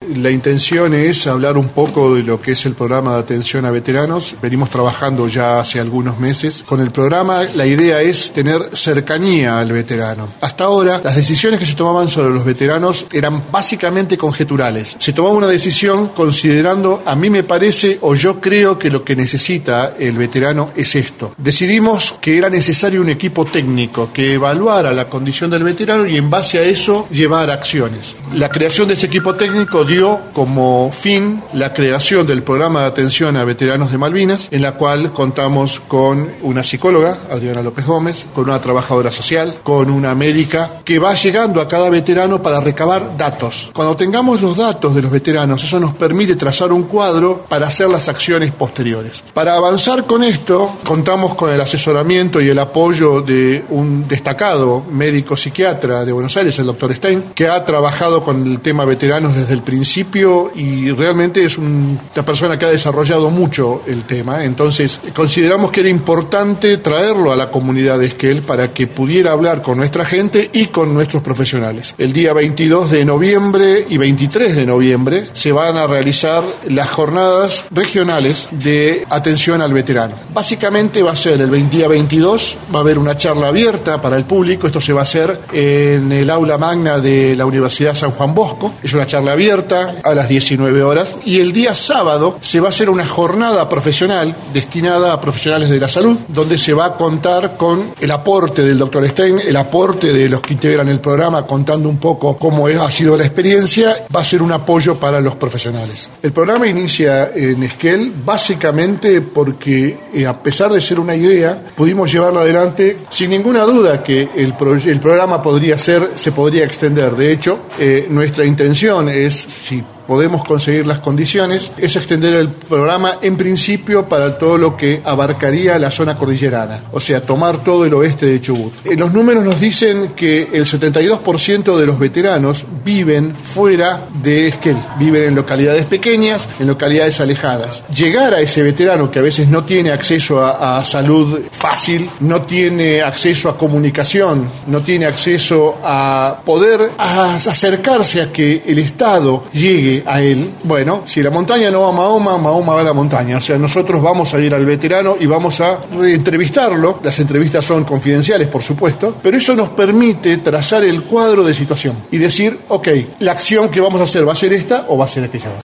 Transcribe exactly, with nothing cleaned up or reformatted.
la intención es hablar un poco de lo que es el programa de atención a veteranos. Venimos trabajando ya hace algunos meses con el programa. La idea es tener cercanía al veterano. Hasta ahora, las decisiones que se tomaban sobre los veteranos eran básicamente conjeturales. Se tomaba una decisión considerando, a mí me parece, o yo creo que lo que necesita el veterano es esto. Decidimos que era necesario un equipo técnico que evaluara la condición del veterano y en base a eso llevar acciones. La creación de ese equipo técnico dio como fin la creación del programa de atención a veteranos de Malvinas, en la cual contamos con una psicóloga, Adriana López Gómez, con una trabajadora social, con una médica, que va llegando a cada veterano para recabar datos. Cuando tengamos los datos de los veteranos, eso nos permite trazar un cuadro para hacer las acciones posteriores. Para avanzar con esto, contamos con el asesoramiento y el apoyo de un destacado médico psiquiatra de Buenos Aires, el doctor Stein, que ha trabajado con el tema veteranos desde el principio y realmente es un, una persona que ha desarrollado mucho el tema. Entonces, consideramos que era importante traerlo a la comunidad de Esquel para que pudiera hablar con nuestra gente y con nuestros profesionales. El día veintidós de noviembre y veintitrés de noviembre se van a realizar las jornadas regionales de atención al veterano. Básicamente va a ser el día veintidós, va a haber una charla abierta para el público. Esto se va a hacer en el aula magna de la Universidad San Juan Bosco. Es una charla abierta a las diecinueve horas. Y el día sábado se va a hacer una jornada profesional destinada a profesionales de la salud, donde se va a contar con el aporte del doctor Stein, el aporte de los que integran el programa, contando un poco cómo ha sido la experiencia. Va a ser un apoyo para los profesionales. El programa inicia en Esquel básicamente porque, eh, a pesar de ser una idea, pudimos llevarlo adelante sin ninguna duda que el, pro- el programa podría ser, se podría extender. De hecho, eh, nuestra intención es, si podemos conseguir las condiciones, es extender el programa en principio para todo lo que abarcaría la zona cordillerana, o sea, tomar todo el oeste de Chubut. Eh, los números nos dicen que el setenta y dos por ciento de los veteranos viven fuera de Esquel, viven en localidades pequeñas, en localidades alejadas. Llegar a ese veterano que a veces no tiene acceso a, a salud fácil, no tiene acceso a comunicación, no tiene acceso a poder a acercarse a que el Estado llegue a él. Bueno, si la montaña no va a Mahoma, Mahoma va a la montaña. O sea, nosotros vamos a ir al veterano y vamos a entrevistarlo. Las entrevistas son confidenciales, por supuesto, pero eso nos permite trazar el cuadro de situación y decir, ok, la acción que vamos a hacer va a ser esta o va a ser aquella.